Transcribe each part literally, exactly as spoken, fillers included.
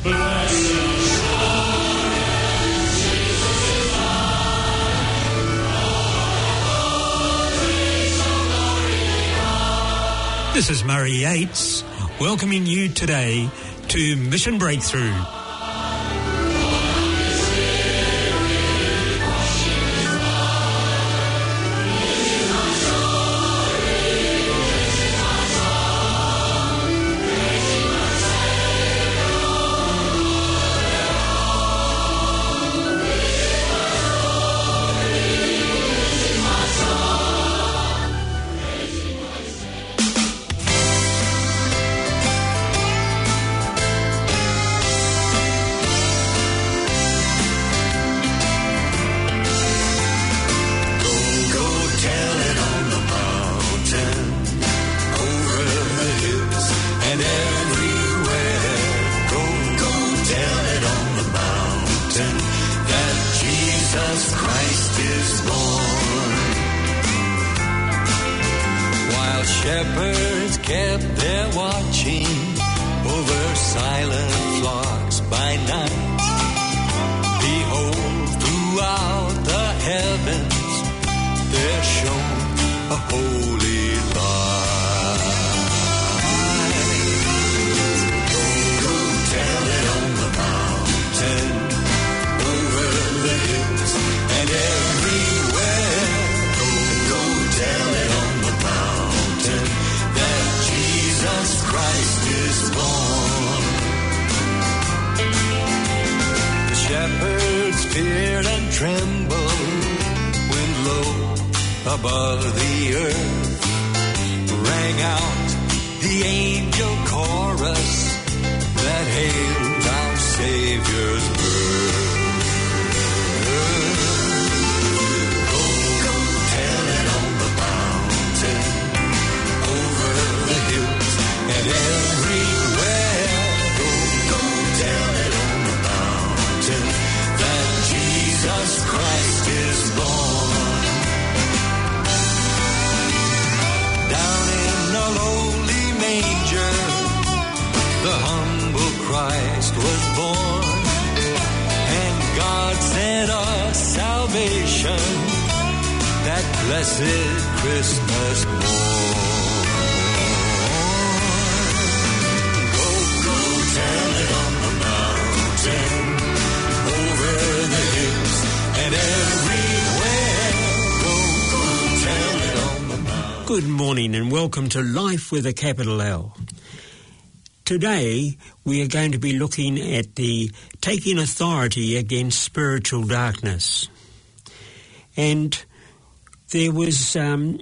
This is Murray Yates, welcoming you today to Mission Breakthrough. Shepherds kept their watching over silent flocks by night. Behold, throughout the heavens there shone a holy light. Go, go tell it on the mountain, over the hills and everywhere. Go, go tell it on the mountain that Jesus Christ is born. The shepherds feared and trembled when low above the earth rang out the angel chorus that hailed our Savior's birth. Go, go tell it on the mountain, over the hills and everywhere. Go, go tell it on the mountain that Jesus Christ is born. Down in a lowly manger, the humble Christ was born, and God sent us salvation that blessed Christmas morn. Go, go tell it on the mountain, over the hills and everywhere. Go, go tell it on the mountain. Good morning and welcome to Life with a capital L. Today we are going to be looking at the taking authority against spiritual darkness. And there was um,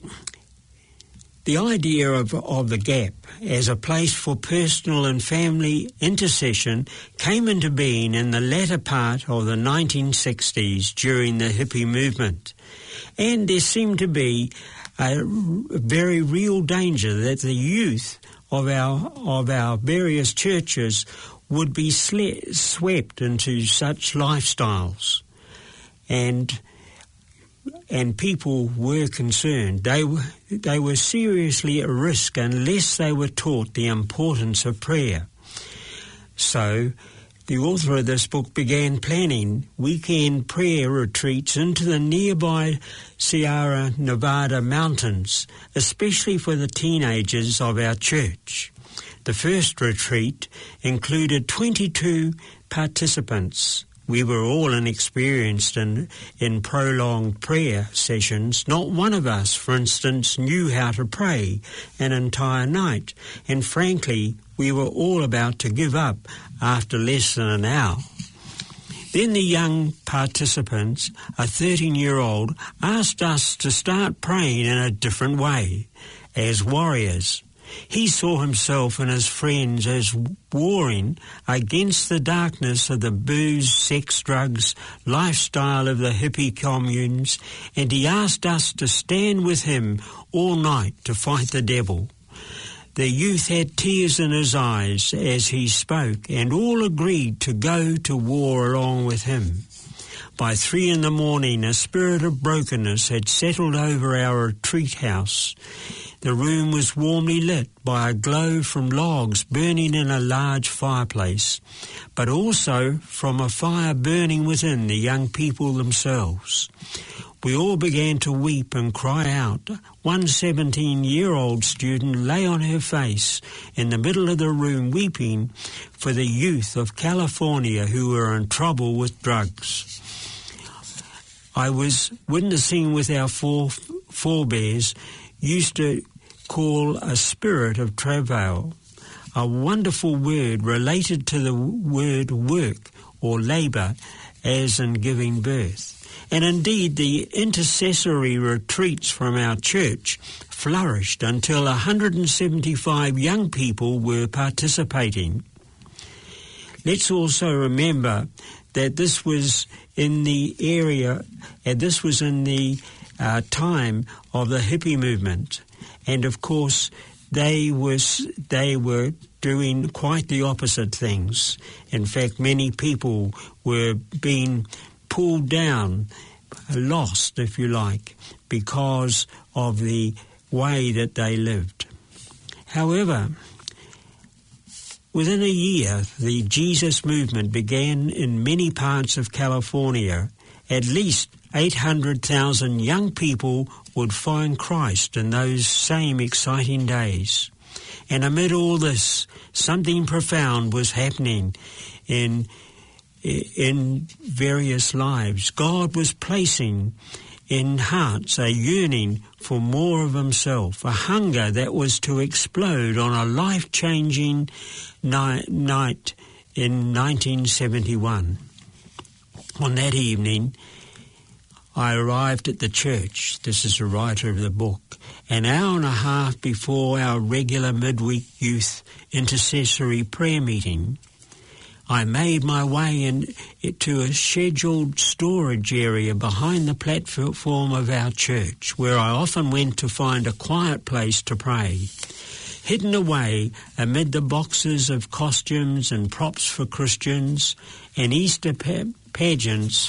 the idea of, of the gap as a place for personal and family intercession came into being in the latter part of the nineteen sixties during the hippie movement. And there seemed to be a very real danger that the youth of our of our various churches would be sle- swept into such lifestyles, and and people were concerned. They were they were seriously at risk unless they were taught the importance of prayer. So the author of this book began planning weekend prayer retreats into the nearby Sierra Nevada mountains, especially for the teenagers of our church. The first retreat included twenty-two participants. We were all inexperienced in, in prolonged prayer sessions. Not one of us, for instance, knew how to pray an entire night, and frankly, we were all about to give up after less than an hour. Then the young participants, a thirteen-year-old, asked us to start praying in a different way, as warriors. He saw himself and his friends as warring against the darkness of the booze, sex, drugs, lifestyle of the hippie communes, and he asked us to stand with him all night to fight the devil. The youth had tears in his eyes as he spoke, and all agreed to go to war along with him. By three in the morning, a spirit of brokenness had settled over our retreat house. The room was warmly lit by a glow from logs burning in a large fireplace, but also from a fire burning within the young people themselves. We all began to weep and cry out. One seventeen-year-old student lay on her face in the middle of the room weeping for the youth of California who were in trouble with drugs. I was witnessing with our fore, forebears used to call a spirit of travail, a wonderful word related to the word work or labour as in giving birth. And indeed, the intercessory retreats from our church flourished until one hundred seventy-five young people were participating. Let's also remember that this was in the area, and this was in the uh, time of the hippie movement. And of course, they was they were doing quite the opposite things. In fact, many people were being pulled down, lost, if you like, because of the way that they lived. However, within a year, the Jesus movement began in many parts of California. At least eight hundred thousand young people would find Christ in those same exciting days. And amid all this, something profound was happening in in various lives. God was placing in hearts a yearning for more of himself, a hunger that was to explode on a life-changing ni- night in nineteen seventy-one. On that evening, I arrived at the church, this is the writer of the book, an hour and a half before our regular midweek youth intercessory prayer meeting. I made my way in, to a scheduled storage area behind the platform of our church, where I often went to find a quiet place to pray. Hidden away amid the boxes of costumes and props for Christians and Easter pa- pageants,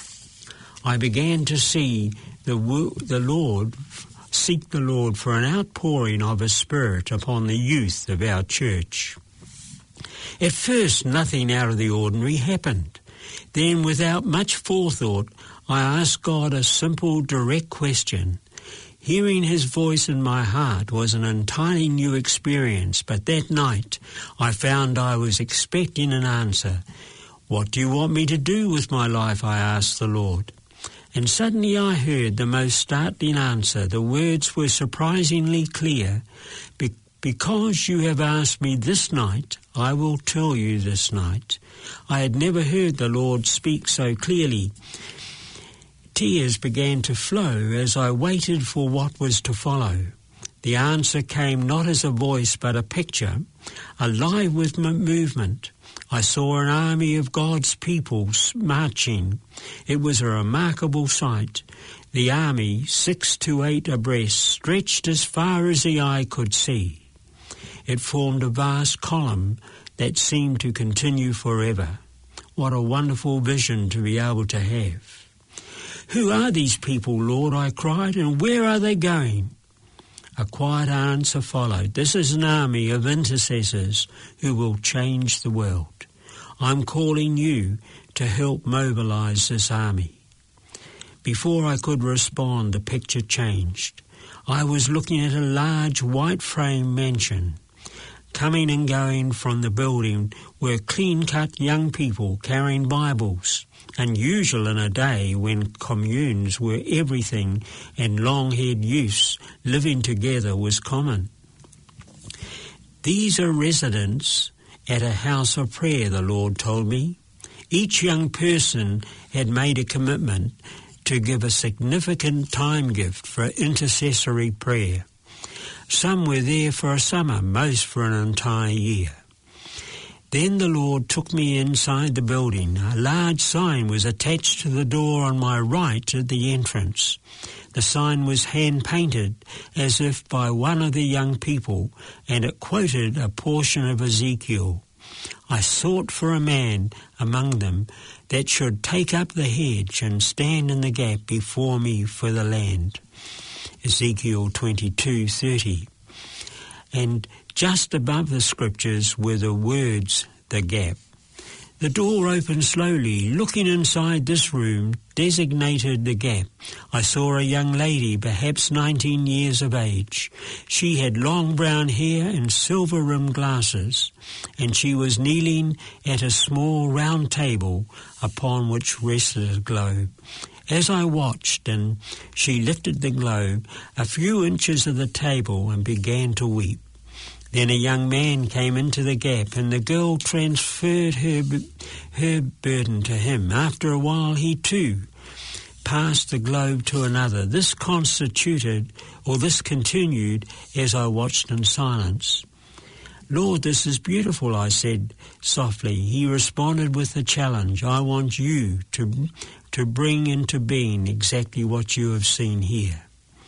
I began to see the, the Lord, seek the Lord for an outpouring of His Spirit upon the youth of our church. At first, nothing out of the ordinary happened. Then, without much forethought, I asked God a simple, direct question. Hearing His voice in my heart was an entirely new experience, but that night I found I was expecting an answer. "What do you want me to do with my life?" I asked the Lord. And suddenly I heard the most startling answer. The words were surprisingly clear. Be- because you have asked me this night, I will tell you this night. I had never heard the Lord speak so clearly. Tears began to flow as I waited for what was to follow. The answer came not as a voice but a picture, alive with movement. I saw an army of God's people marching. It was a remarkable sight. The army, six to eight abreast, stretched as far as the eye could see. It formed a vast column that seemed to continue forever. What a wonderful vision to be able to have. "Who are these people, Lord?" I cried, "and where are they going?" A quiet answer followed. "This is an army of intercessors who will change the world. I'm calling you to help mobilize this army." Before I could respond, the picture changed. I was looking at a large white-frame mansion. Coming and going from the building were clean-cut young people carrying Bibles, unusual in a day when communes were everything and long-haired youths living together was common. "These are residents at a house of prayer," the Lord told me. Each young person had made a commitment to give a significant time gift for intercessory prayer. Some were there for a summer, most for an entire year. Then the Lord took me inside the building. A large sign was attached to the door on my right at the entrance. The sign was hand-painted as if by one of the young people, and it quoted a portion of Ezekiel. I sought for a man among them that should take up the hedge and stand in the gap before me for the land. Ezekiel twenty-two thirty. And just above the scriptures were the words, the gap. The door opened slowly. Looking inside this room, designated the gap, I saw a young lady, perhaps nineteen years of age. She had long brown hair and silver-rimmed glasses, and she was kneeling at a small round table upon which rested a globe. As I watched, and she lifted the globe a few inches of the table and began to weep. Then a young man came into the gap, and the girl transferred her her burden to him. After a while, he too passed the globe to another. This constituted, or this continued, as I watched in silence. "Lord, this is beautiful," I said softly. He responded with a challenge. "I want you to, to bring into being exactly what you have seen here."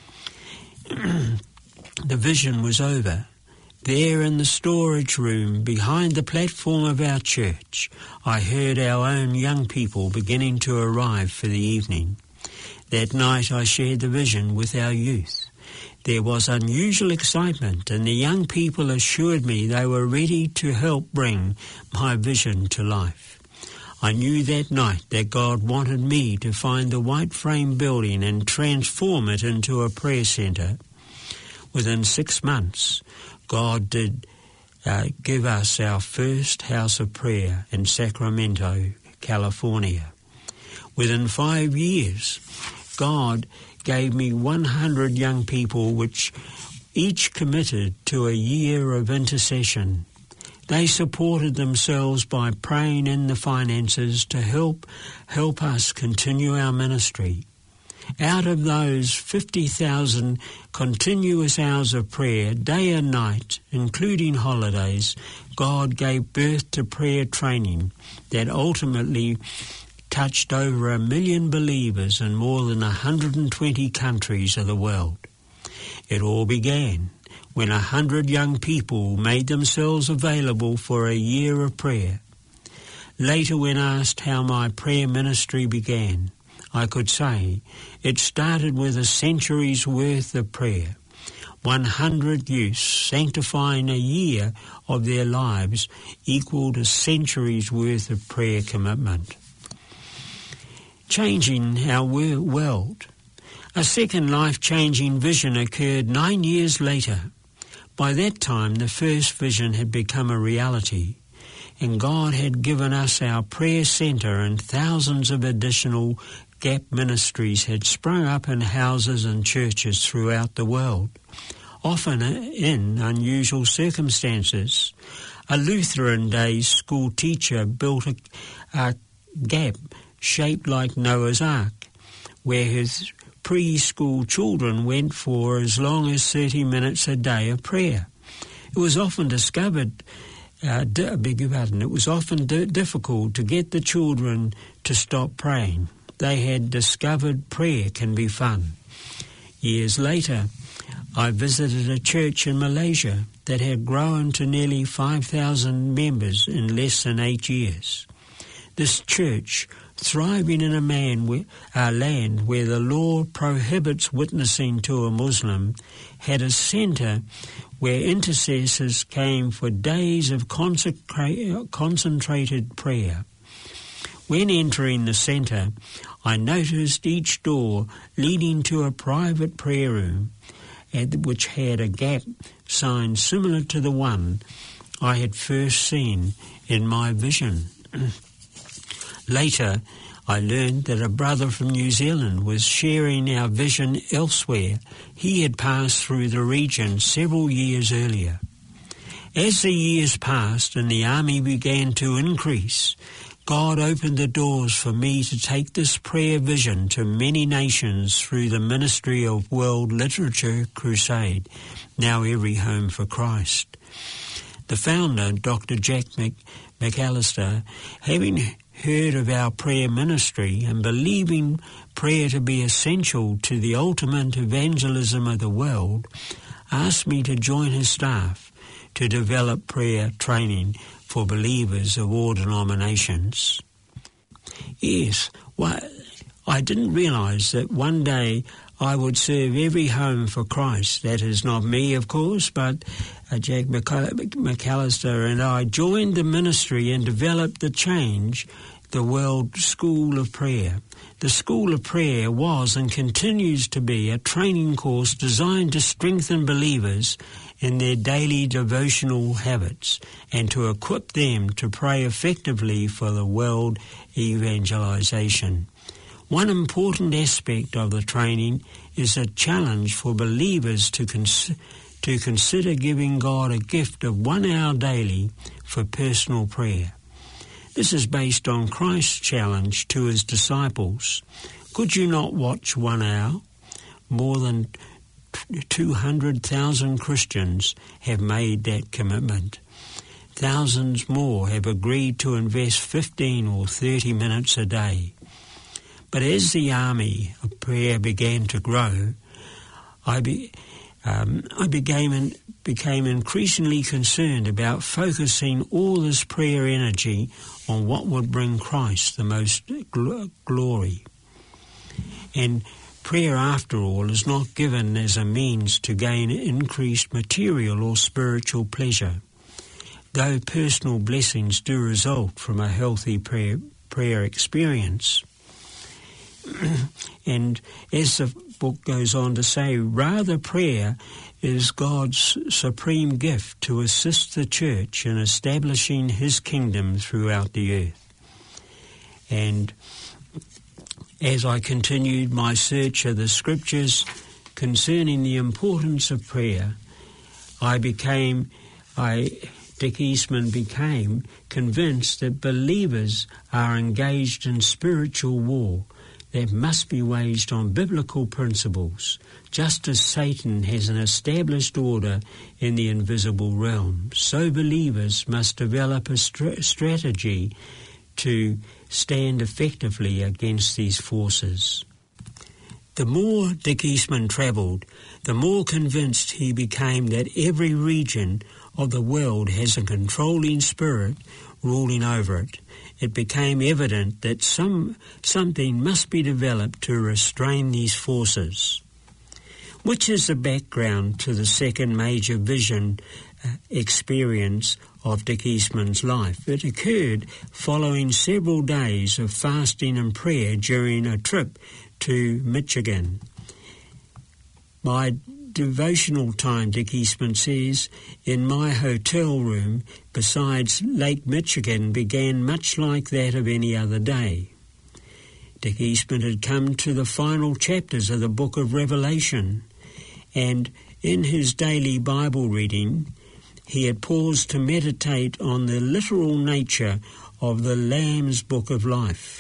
The vision was over. There in the storage room behind the platform of our church, I heard our own young people beginning to arrive for the evening. That night I shared the vision with our youth. There was unusual excitement, and the young people assured me they were ready to help bring my vision to life. I knew that night that God wanted me to find the white frame building and transform it into a prayer centre. Within six months, God did uh, give us our first house of prayer in Sacramento, California. Within five years, God gave me one hundred young people, which each committed to a year of intercession. They supported themselves by praying in the finances to help help us continue our ministry. Out of those fifty thousand continuous hours of prayer, day and night, including holidays, God gave birth to prayer training that ultimately touched over a million believers in more than one hundred twenty countries of the world. It all began when a hundred young people made themselves available for a year of prayer. Later, when asked how my prayer ministry began, I could say it started with a century's worth of prayer. one hundred youths sanctifying a year of their lives equaled a century's worth of prayer commitment. Changing our world. A second life-changing vision occurred nine years later. By that time, the first vision had become a reality, and God had given us our prayer centre, and thousands of additional gap ministries had sprung up in houses and churches throughout the world, often in unusual circumstances. A Lutheran day school teacher built a, a gap shaped like Noah's Ark, where his preschool children went for as long as thirty minutes a day of prayer. It was often discovered, uh, I beg your pardon, it was often d- difficult to get the children to stop praying. They had discovered prayer can be fun. Years later, I visited a church in Malaysia that had grown to nearly five thousand members in less than eight years. This church, thriving in a man where, uh, land where the law prohibits witnessing to a Muslim, had a centre where intercessors came for days of consecra- concentrated prayer. When entering the centre, I noticed each door leading to a private prayer room, which had a gap sign similar to the one I had first seen in my vision. Later, I learned that a brother from New Zealand was sharing our vision elsewhere. He had passed through the region several years earlier. As the years passed and the army began to increase, God opened the doors for me to take this prayer vision to many nations through the Ministry of World Literature Crusade, now Every Home for Christ. The founder, Doctor Jack Mc, McAllister, having heard of our prayer ministry and believing prayer to be essential to the ultimate evangelism of the world, asked me to join his staff to develop prayer training for believers of all denominations. Yes, well, I didn't realise that one day I would serve every home for Christ. That is not me, of course, but uh, Jack McAllister and I joined the ministry and developed the change, the World School of Prayer. The School of Prayer was and continues to be a training course designed to strengthen believers in their daily devotional habits and to equip them to pray effectively for the world evangelization. One important aspect of the training is a challenge for believers to, cons- to consider giving God a gift of one hour daily for personal prayer. This is based on Christ's challenge to his disciples. Could you not watch one hour? More than two hundred thousand Christians have made that commitment. Thousands more have agreed to invest fifteen or thirty minutes a day. But as the army of prayer began to grow, I, be, um, I became, became increasingly concerned about focusing all this prayer energy on what would bring Christ the most gl- glory. And prayer, after all, is not given as a means to gain increased material or spiritual pleasure, though personal blessings do result from a healthy prayer, prayer experience. And as the book goes on to say, rather prayer is God's supreme gift to assist the church in establishing his kingdom throughout the earth. And as I continued my search of the scriptures concerning the importance of prayer, I became, I, Dick Eastman became convinced that believers are engaged in spiritual war that must be waged on biblical principles, just as Satan has an established order in the invisible realm. So believers must develop a st- strategy to stand effectively against these forces. The more Dick Eastman travelled, the more convinced he became that every region of the world has a controlling spirit ruling over it. It became evident that some something must be developed to restrain these forces, which is the background to the second major vision uh, experience of Dick Eastman's life. It occurred following several days of fasting and prayer during a trip to Michigan. My devotional time, Dick Eastman says, in my hotel room besides Lake Michigan began much like that of any other day. Dick Eastman had come to the final chapters of the book of Revelation, and in his daily Bible reading, he had paused to meditate on the literal nature of the Lamb's book of life.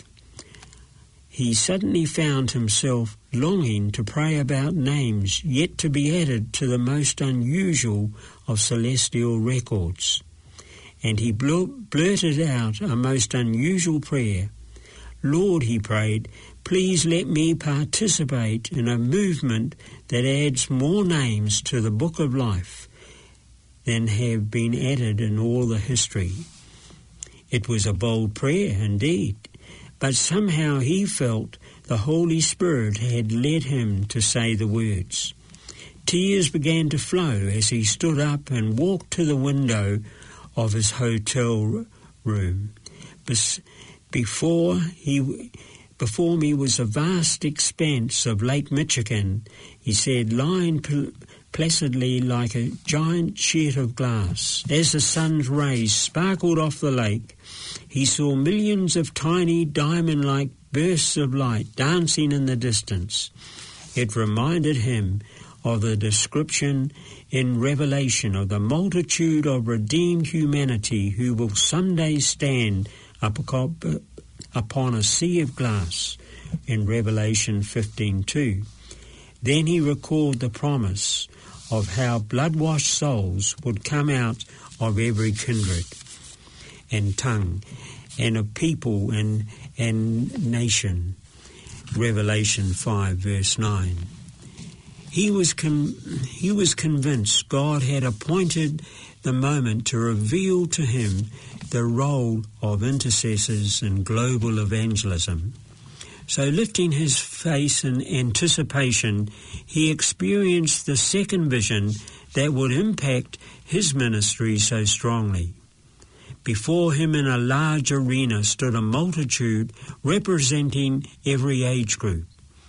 He suddenly found himself longing to pray about names yet to be added to the most unusual of celestial records. And he blurted out a most unusual prayer. Lord, he prayed, please let me participate in a movement that adds more names to the book of life than have been added in all the history. It was a bold prayer indeed, but somehow he felt the Holy Spirit had led him to say the words. Tears began to flow as he stood up and walked to the window of his hotel room. Before he, before me was a vast expanse of Lake Michigan, he said, lying pl- placidly like a giant sheet of glass. As the sun's rays sparkled off the lake, he saw millions of tiny diamond-like bursts of light dancing in the distance. It reminded him of the description in Revelation of the multitude of redeemed humanity who will someday stand up upon a sea of glass in Revelation fifteen two. Then he recalled the promise of how blood-washed souls would come out of every kindred and tongue and of people and, and nation. Revelation five verse nine. He was con- he was convinced God had appointed the moment to reveal to him the role of intercessors in global evangelism. So lifting his face in anticipation, he experienced the second vision that would impact his ministry so strongly. Before him in a large arena stood a multitude representing every age group.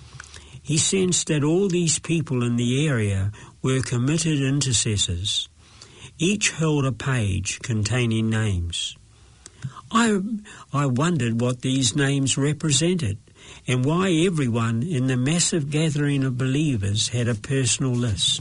He sensed that all these people in the area were committed intercessors. Each held a page containing names. I, I wondered what these names represented and why everyone in the massive gathering of believers had a personal list.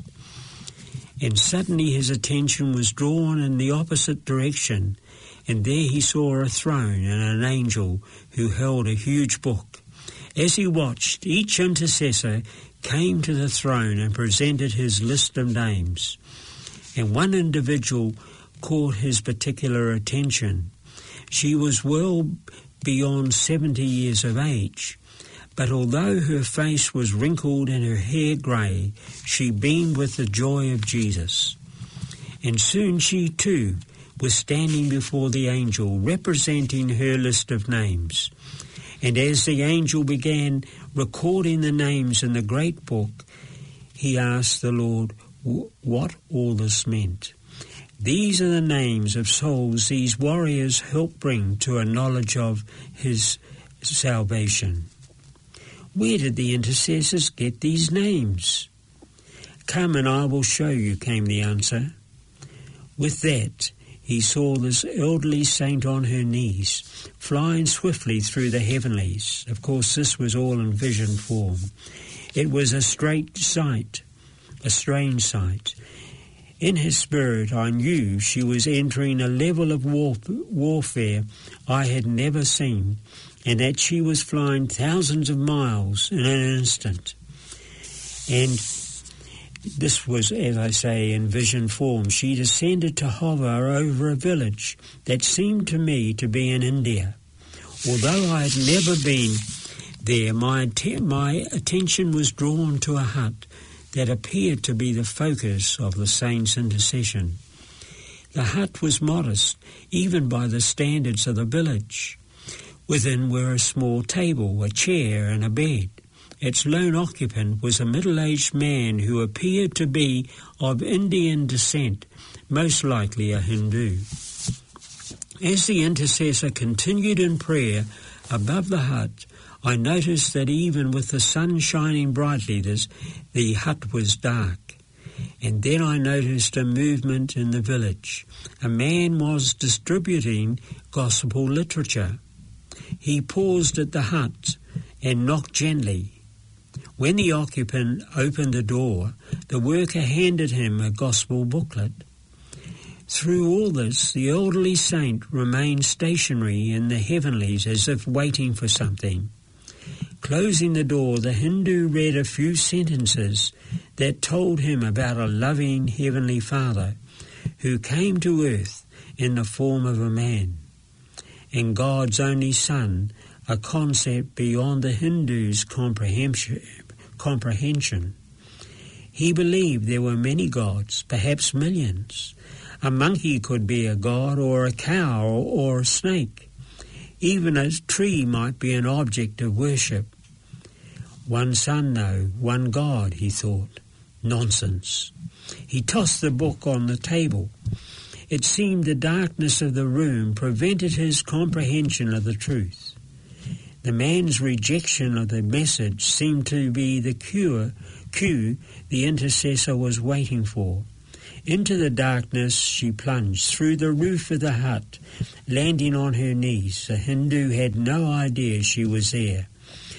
And suddenly his attention was drawn in the opposite direction, and there he saw a throne and an angel who held a huge book. As he watched, each intercessor came to the throne and presented his list of names. And one individual caught his particular attention. She was well beyond seventy years of age, but although her face was wrinkled and her hair grey, she beamed with the joy of Jesus. And soon she too was standing before the angel, representing her list of names. And as the angel began recording the names in the great book, he asked the Lord what all this meant. These are the names of souls these warriors helped bring to a knowledge of his salvation. Where did the intercessors get these names? Come and I will show you, came the answer. With that, he saw this elderly saint on her knees, flying swiftly through the heavenlies. Of course, this was all in vision form. It was a straight sight, a strange sight. In his spirit, I knew she was entering a level of war- warfare I had never seen, and that she was flying thousands of miles in an instant. And this was, as I say, in vision form. She descended to hover over a village that seemed to me to be in India. Although I had never been there, my, att- my attention was drawn to a hut that appeared to be the focus of the saint's intercession. The hut was modest, even by the standards of the village. Within were a small table, a chair, and a bed. Its lone occupant was a middle-aged man who appeared to be of Indian descent, most likely a Hindu. As the intercessor continued in prayer above the hut, I noticed that even with the sun shining brightly, this, the hut was dark. And then I noticed a movement in the village. A man was distributing gospel literature. He paused at the hut and knocked gently. When the occupant opened the door, the worker handed him a gospel booklet. Through all this, the elderly saint remained stationary in the heavenlies as if waiting for something. Closing the door, the Hindu read a few sentences that told him about a loving Heavenly Father who came to earth in the form of a man, and God's only Son, a concept beyond the Hindu's comprehension. comprehension. He believed there were many gods, perhaps millions. A monkey could be a god, or a cow, or a snake. Even a tree might be an object of worship. One sun, though, one God, he thought. Nonsense. He tossed the book on the table. It seemed the darkness of the room prevented his comprehension of the truth. The man's rejection of the message seemed to be the cure, cue the intercessor was waiting for. Into the darkness she plunged, through the roof of the hut, landing on her knees. The Hindu had no idea she was there.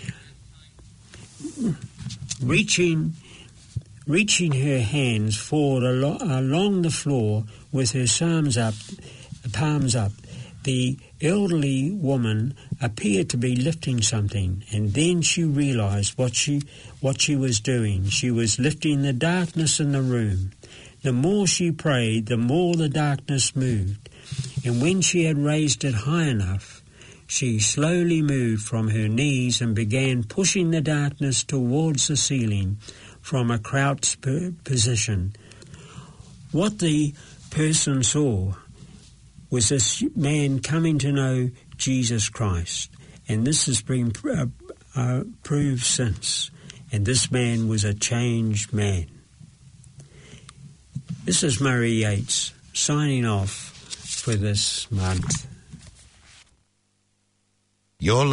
Reaching, reaching her hands forward alo- along the floor with her palms up, palms up, the elderly woman appeared to be lifting something, and then she realized what she what she was doing. She was lifting the darkness in the room. The more she prayed, the more the darkness moved, and when she had raised it high enough, she slowly moved from her knees and began pushing the darkness towards the ceiling, from a crouched position. What the person saw was this man coming to know Jesus Christ, and this has been uh, uh, proved since, and this man was a changed man. This is Murray Yates signing off for this month. You're